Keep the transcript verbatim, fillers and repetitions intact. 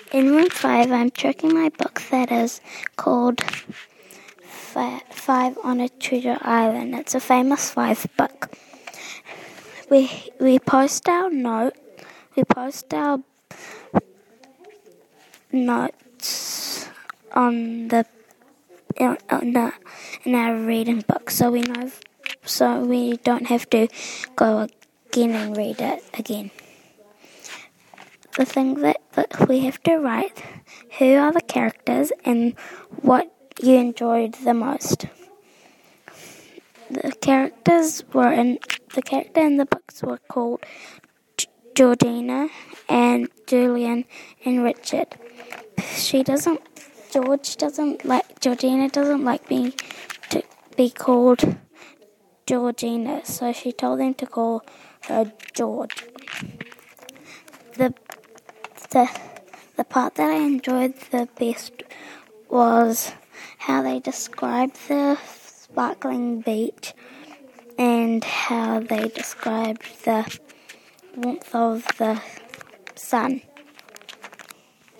In room five, I'm checking my book that is called Five on a Treasure Island. It's a famous Five book. We we post our note. We post our notes on the in, in, the, in our reading book, so we know, so we don't have to go again and read it again. The thing that, that we have to write: who are the characters and what you enjoyed the most. The characters were in the character in the books were called Georgina and Julian and Richard. She doesn't. George doesn't like. Georgina doesn't like being to be called Georgina, so she told them to call her George. The the the part that I enjoyed the best was how they described the sparkling beach and how they described the warmth of the sun.